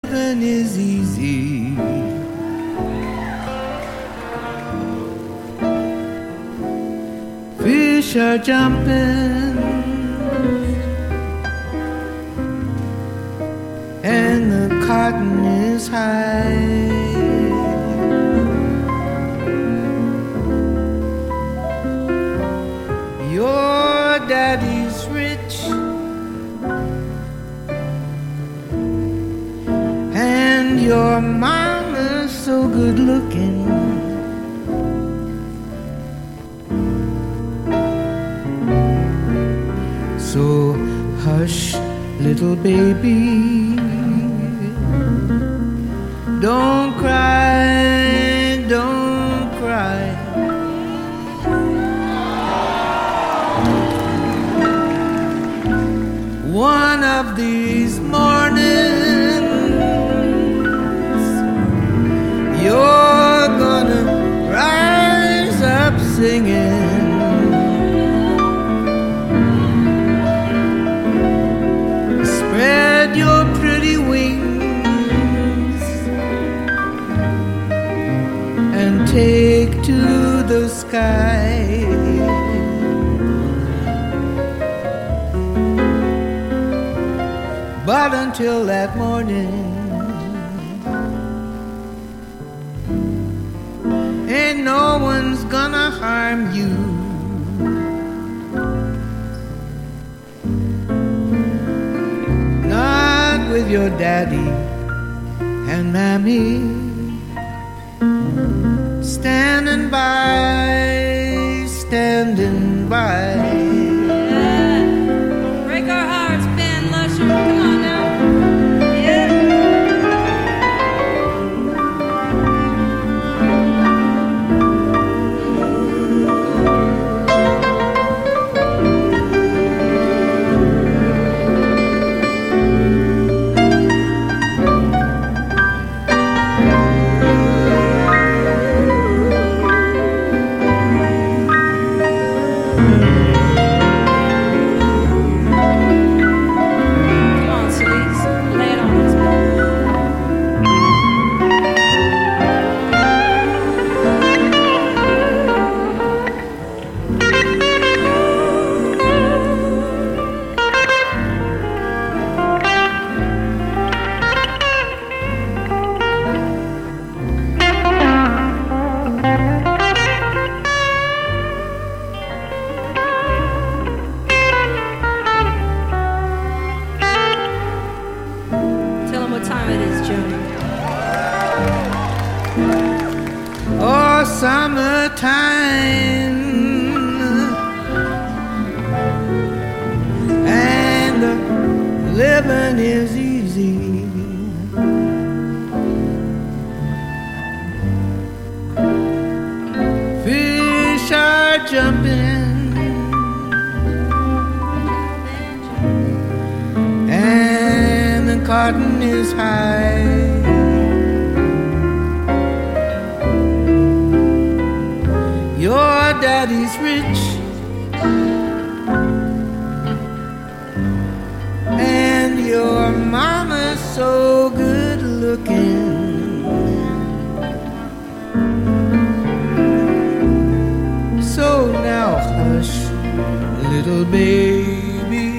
living is easy. Fish are jumping and the cotton is high. Your daddy's rich and your mama's so good looking. So hush, little baby, don't cry, don't cry. One of these mornings you're gonna rise up singing. Spread your pretty wings and take to the sky. But until that morning, ain't no one's gonna harm you. Not with your daddy and mammy standing by, standing by. Break our hearts, Ben Lusher. Come on now. Oh, summertime, and living is easy. Fish are jumping and the cotton is high. Your daddy's rich and your mama's so good looking. So now hush, little baby,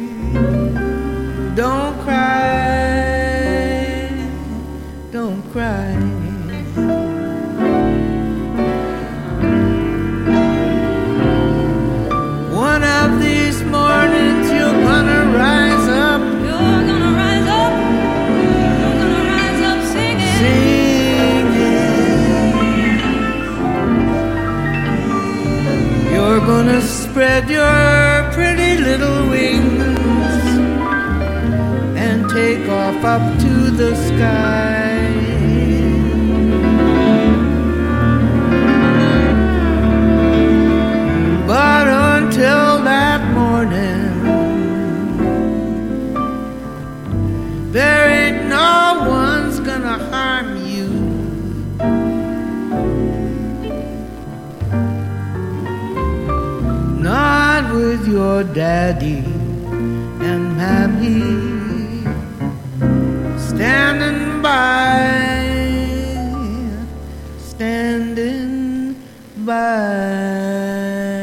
don't cry, don't cry. One of these mornings you're gonna rise up. You're gonna rise up. You're gonna rise up singing. Singing. You're gonna spread your pretty little wings and take off up to the sky. But until that morning, there ain't no one's gonna harm you. Not with your daddy and mammy standing standing by.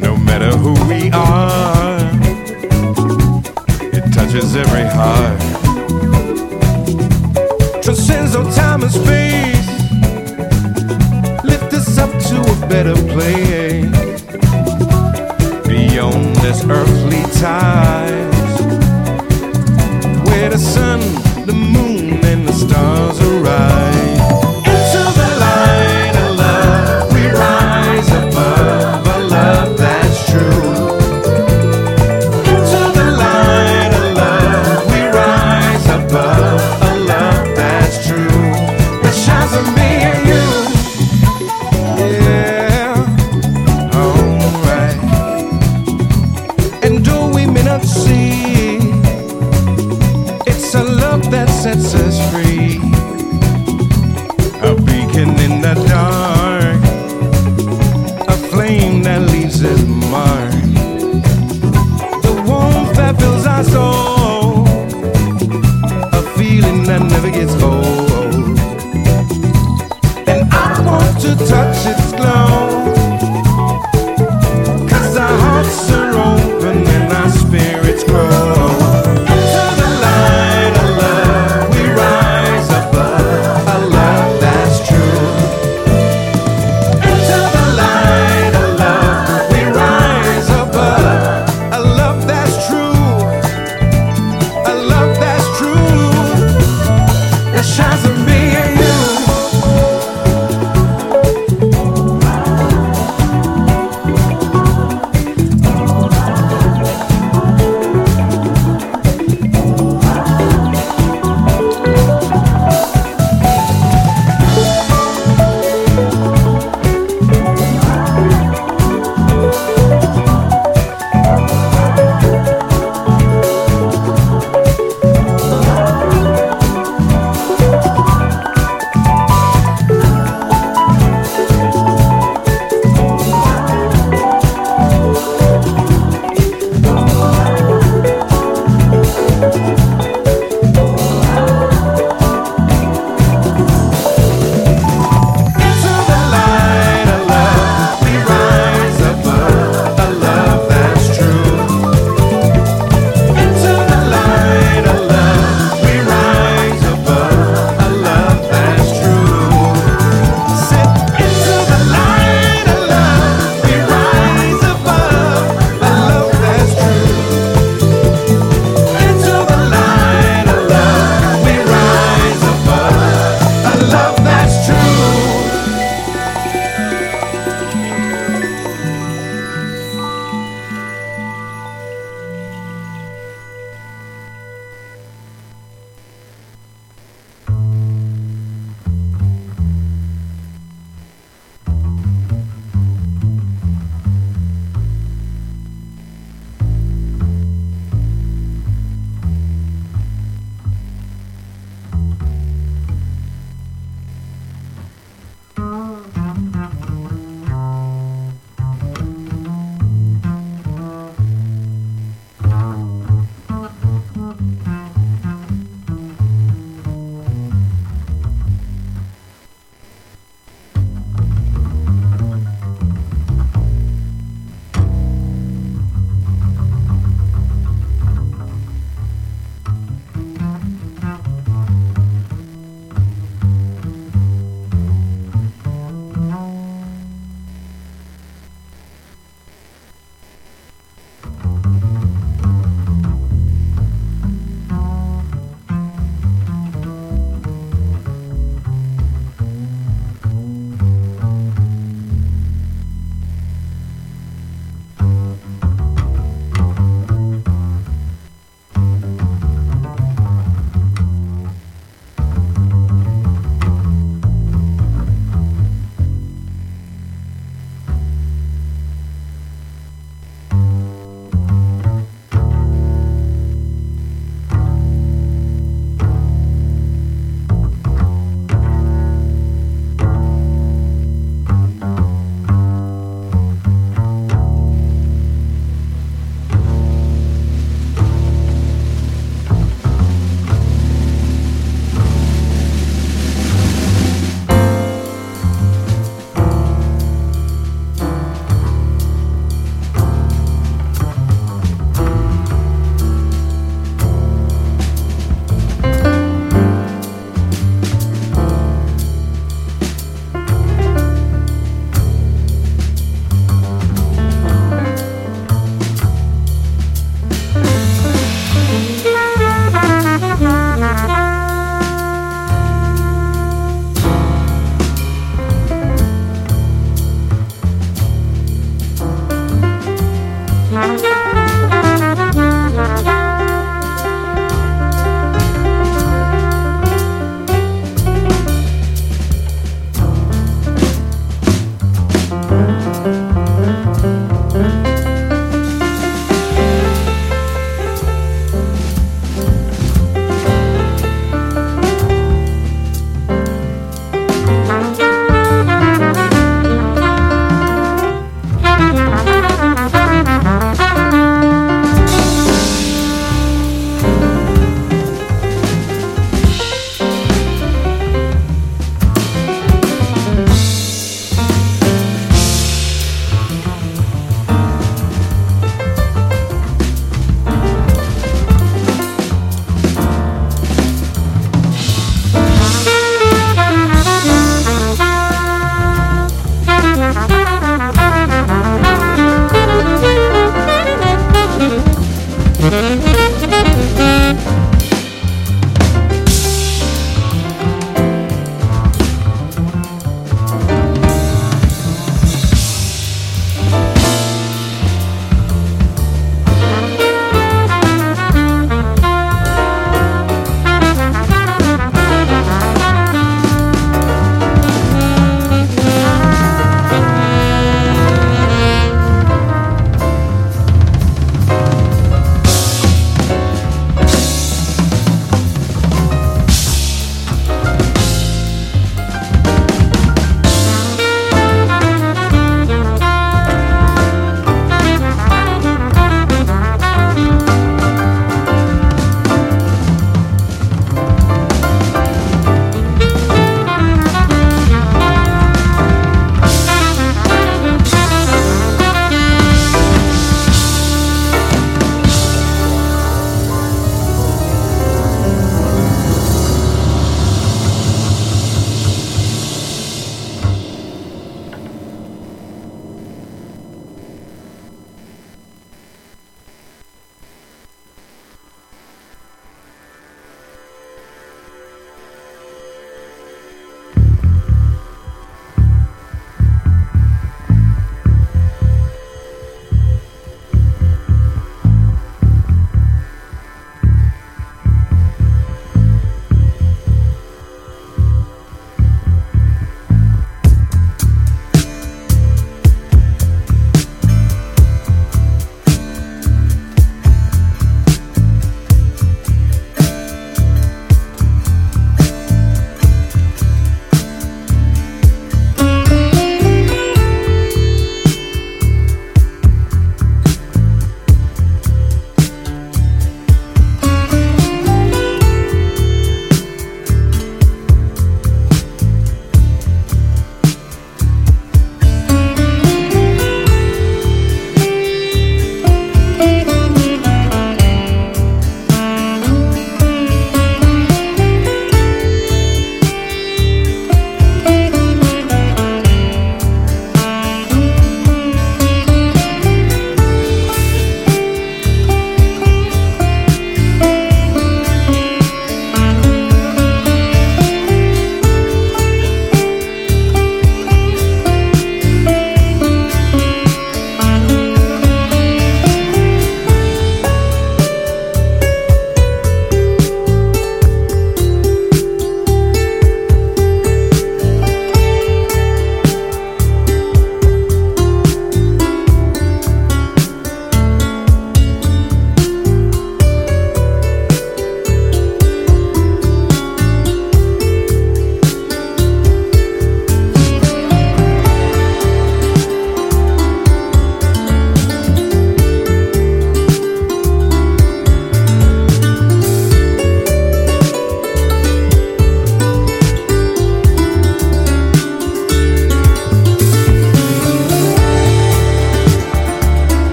touches every heart. Father's face, lift us up to a better place, beyond this earthly ties, where the sun, the moon, and the stars arise. Into the light of love, we rise above a love that's true. Into the light of love, we rise above a love that's true. That shines on me and you. Yeah, alright. And though we may not see, it's a love that sets us free. A beacon in the dark, a flame that leaves its mark, the warmth that fills our soul, a feeling that never gets old. And I want to touch its glow, 'cause our hearts are open and our spirits grow. Into the light of love, we rise above a love that's true. Into the light of love, we rise above a love that's true. A love that's true. That shines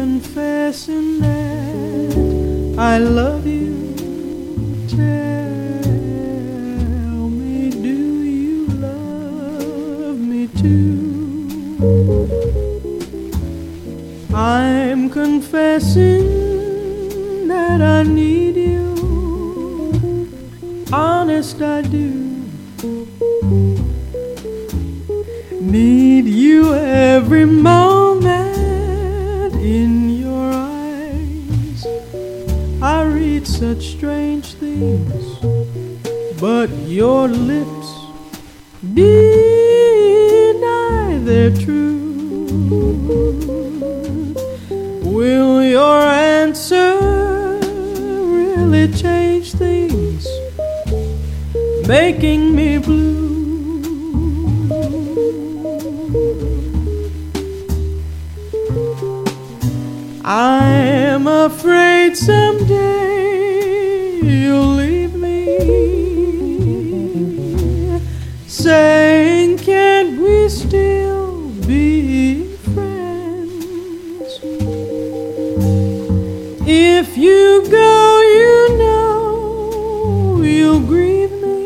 confessing that I love you. Tell me, do you love me too? I'm confessing that I need you. Honest, I do. Need you every moment. In your eyes I read such strange things, but your lips deny their truth. Will your answer really change things, making me blue? I'm afraid someday you'll leave me, saying, can't we still be friends? If you go, you know you'll grieve me.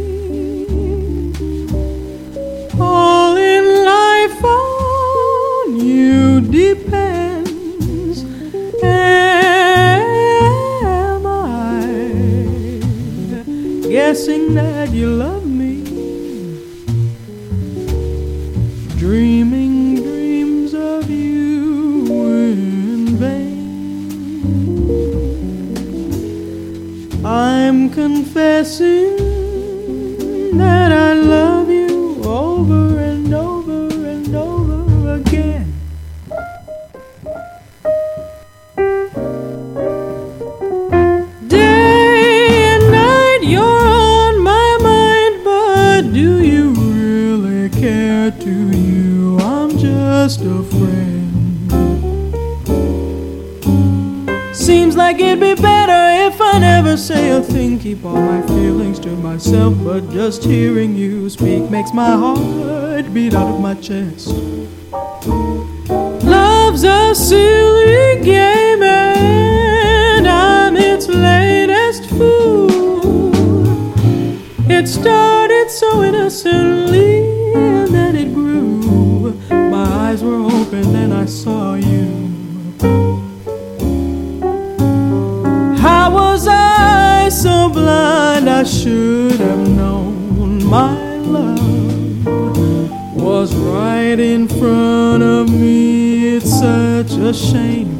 All in life on you depends. Am I guessing that you love me? Dreaming dreams of you in vain. I'm confessing that I love you over and over and over again. Day and night you're on my mind, but do you really care? To you I'm just a friend. Seems like it'd be better if I never say a thing, keep all my feelings to myself, but just hearing you speak makes my heart beat out of my chest. Love's a silly game and I'm its latest fool. It started so innocently and then it grew. My eyes were open and I saw you. How was I so blind? I should have known my love was right in front of me. It's such a shame.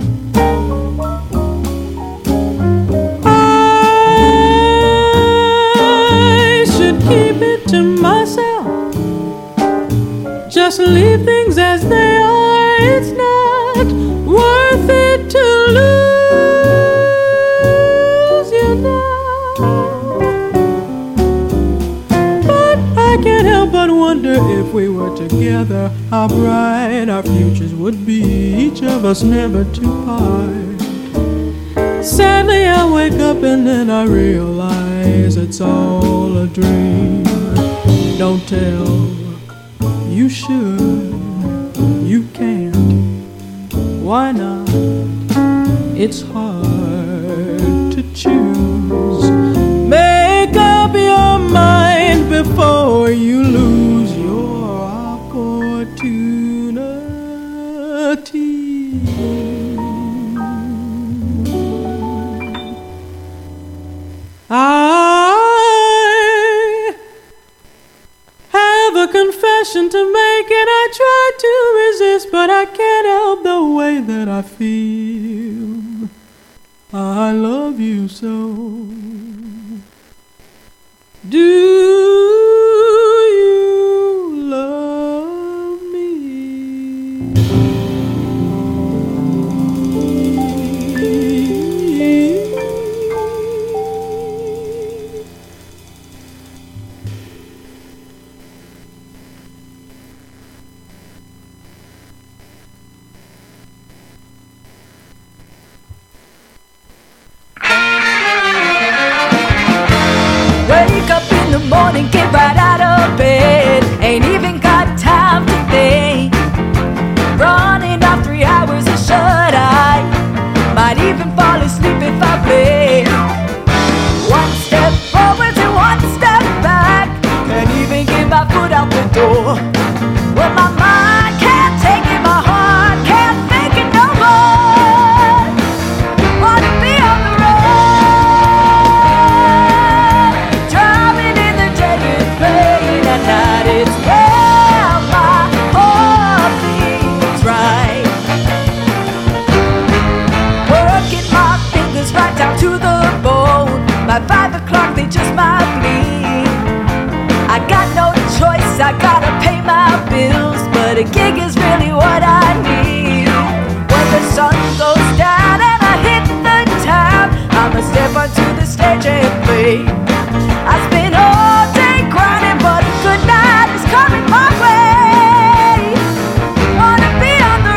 I should keep it to myself, just leave things as they are. It's not worth it to lose you now. But I can't help but wonder if we were together, how bright our futures would be, each of us never to part. Sadly I wake up and then I realize it's all a dream. Don't tell, you should, you can't. Why not? It's hard to choose. Make up your mind before you lose your opportunity. I have a confession to make and I try to resist, but I can't help the way that I feel. I love you so. Do you love me? Wake up in the morning, get right out of bed. Ain't even got time to think. Running off 3 hours of shut-eye. door. Well, my mind can't take it, my heart can't think it no more. Wanna be on the road, driving in the day and playing at night. It's where my heart feels right. Working my fingers right down to the bone. By 5 o'clock they just might bleed. I got no choice, I gotta pay my bills, but a gig is really what I need. When the sun goes down and I hit the town, I'ma step onto the stage and play. I spent all day grinding, but a good night is coming my way. Wanna be on the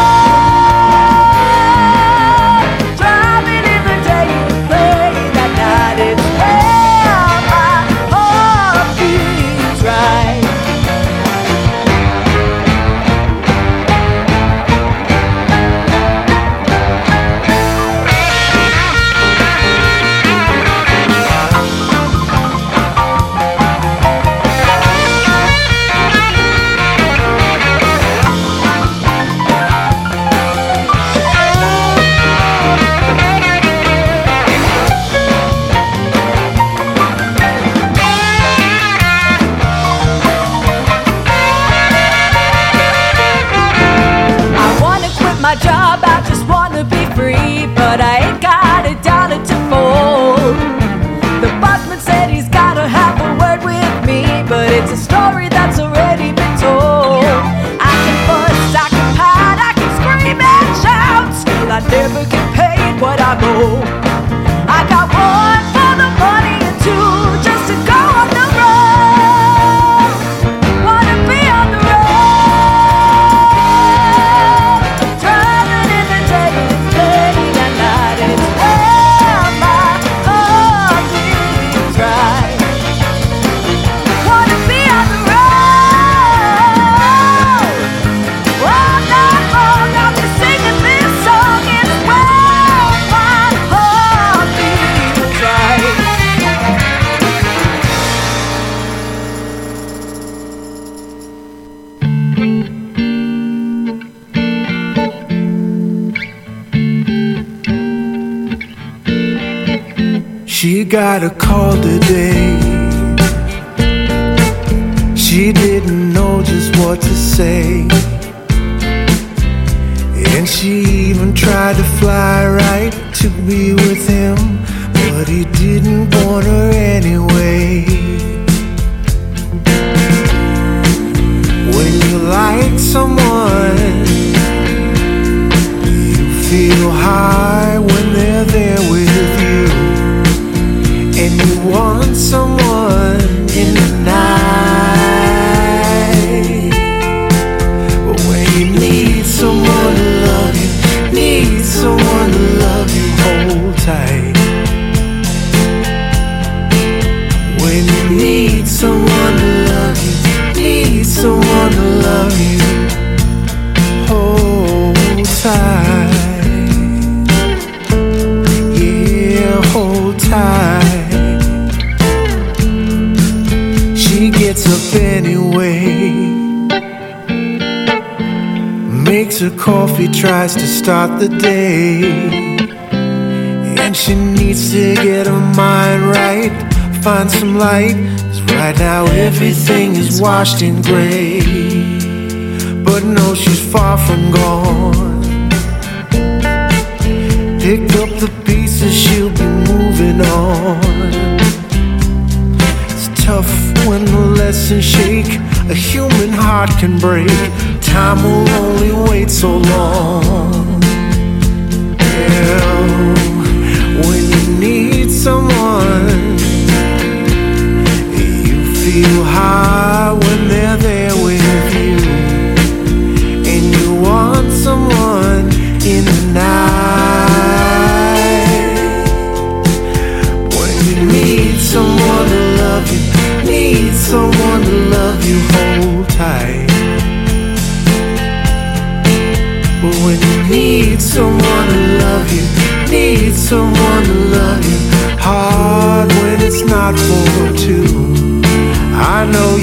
road, driving in the day and play that night. It's where my heart feels right. My job, I just wanna be free, but I ain't got a dollar to fold. The bossman said he's gotta have a word with me, but it's a story that's already been told. I can fuss, I can pout, I can scream and shout, still I never get paid what I owe. I got one for the money and two just to go on the road. Wanna be on the road, She got a call today. She didn't know just what to say, and she even tried to fly right to be with him, but he didn't want her anyway. When you like someone, you feel high when they're there with you, and you want someone in the night. But when you need someone to love you, need someone to love you, hold tight. When you need someone to love you, need someone to love you, hold tight. Yeah, hold tight. She gets up anyway, makes her coffee, tries to start the day, and she needs to get her mind right, find some light, 'cause right now everything is washed in gray. But no, she's far from gone. Pick up the pieces, she'll be moving on. It's tough when the lessons shake, a human heart can break. Time will only wait so long. Yeah. When you need someone, you feel high when they're there with you, and you want someone in the night. When you need someone to love you, need someone to love you, hold tight. But when you need someone to love you, need someone to love you, hard when it's not for two. I know